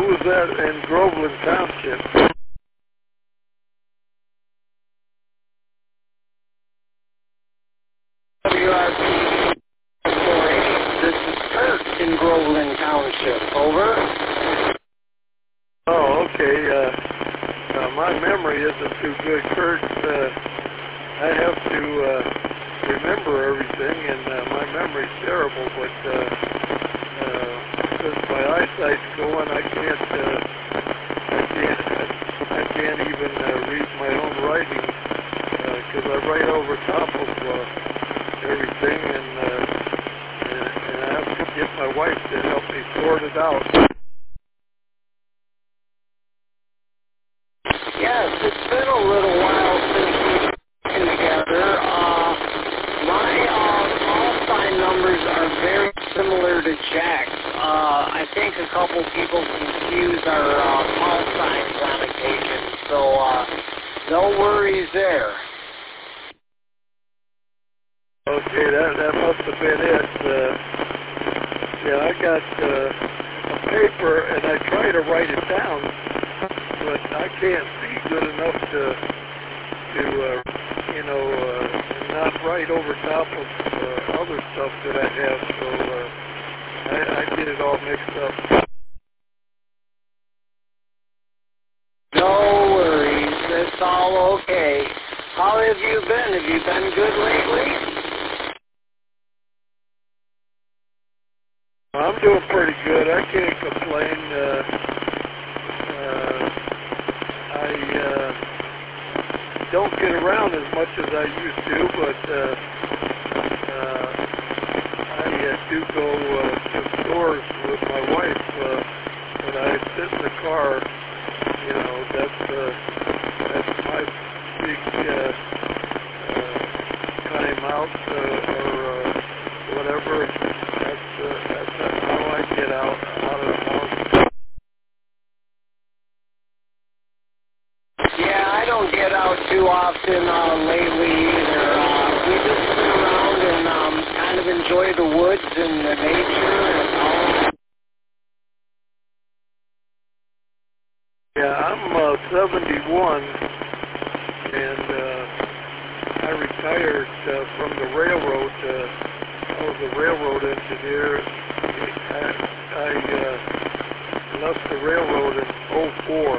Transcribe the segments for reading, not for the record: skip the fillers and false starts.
was that in Groveland Township? WRP 480. This is Kurt in Groveland Township. Over. Oh, okay. My memory isn't too good, Kurt. I have to remember everything, and my memory's terrible. But since my eyesight's going, I can't even read my own writing because I write over top of everything, and I have to get my wife to help me sort it out. Yes, it's been a little while since we've been together. My call sign numbers are very similar to Jack's. I think a couple people confuse our call signs on occasion, so no worries there. Okay, that must have been it. Yeah, I got a paper, and I try to write it down, but I can't see good enough to not write over top of other stuff that I have, so I get it all mixed up. No worries, it's all okay. How have you been? Have you been good lately? I'm doing pretty good. I can't complain. I don't get around as much as I used to, but I do go to stores with my wife. When I sit in the car, that's my big time out or whatever. That's how I get out of the house. Yeah, I don't get out too often lately either. We just sit around and kind of enjoy the woods and the nature and all. Yeah, I'm 71, and I retired from the railroad. I was a railroad engineer. I left the railroad in '04.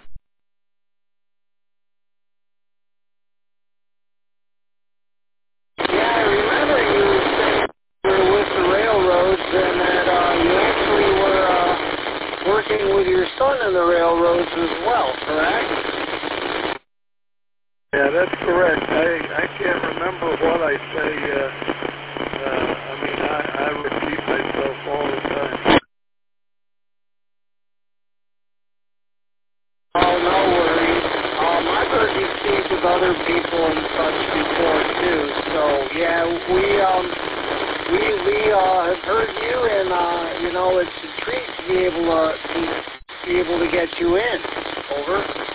Yeah, I remember you saying you were with the railroads and that you actually were working with your son in the railroads as well, correct? Yeah, that's correct. I can't remember what I say. I repeat myself all the time. Oh, no worries. I've heard you speak with other people and such before too. So yeah, we have heard you, and it's a treat to be able to get you in. Over.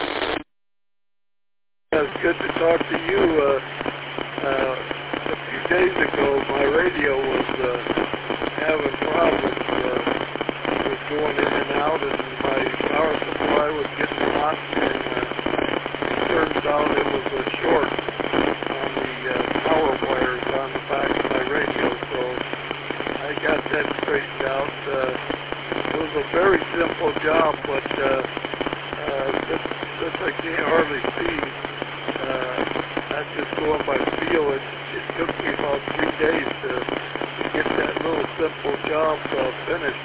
It's good to talk to you. A few days ago, my radio was having problems. It was going in and out, and my power supply was getting hot, and it turns out it was a short on the power wires on the back of my radio, so I got that straightened out. It was a very simple job, but since I can't hardly see, I'm just going by feel. It took me about 3 days to get that little simple job finished.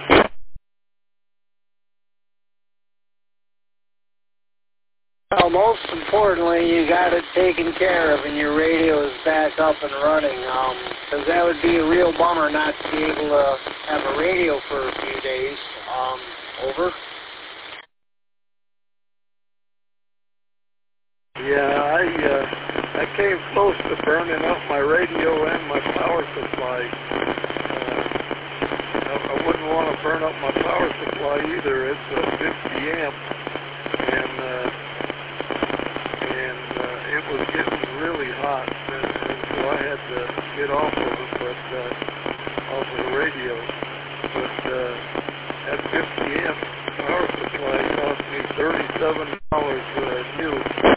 Well, most importantly, you got it taken care of and your radio is back up and running, because that would be a real bummer not to be able to have a radio for a few days. Over. Yeah, I came close to burning up my radio and my power supply. I wouldn't want to burn up my power supply either. It's a 50 amp, and it was getting really hot, and so I had to get off of it, off of the radio. But at 50 amp power supply, new.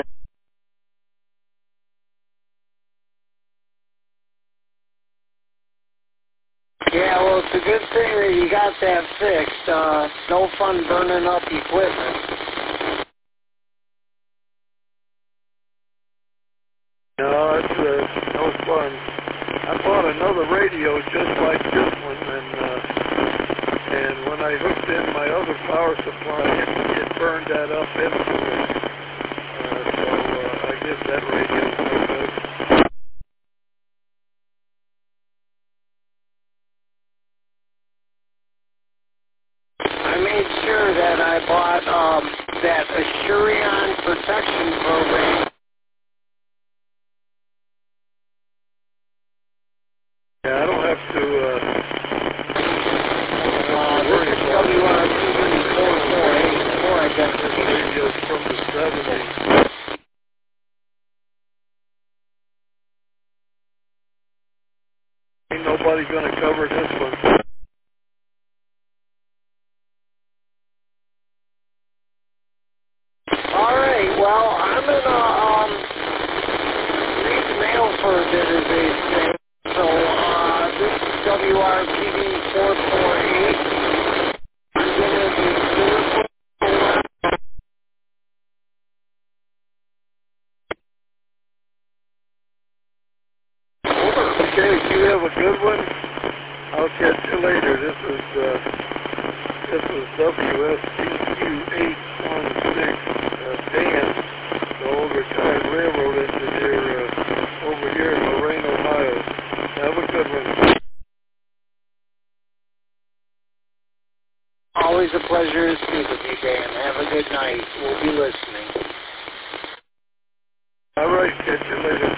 Yeah, well, it's a good thing that you got that fixed. No fun burning up equipment. No, it's no fun. I bought another radio just like this one, and when I hooked in my other power supply, it burned that up instantly. So I guess that radio's no good. I made sure that I bought that Assurion protection program. Yeah, I don't have to This worry is about it. WRTV4484 This identification. radio's from the 70s. Ain't nobody gonna cover this one. All right, well, I'm gonna read the mail for a bit, as they say. So this is WRTV 448. I'm gonna be Okay, you have a good one. I'll catch you later. This is WSTQ 816, Dan, the old retired railroad engineer over here in Lorain, Ohio. Have a good one. always a pleasure to speak with you, Dan. Have a good night. We'll be listening. All right, catch you later.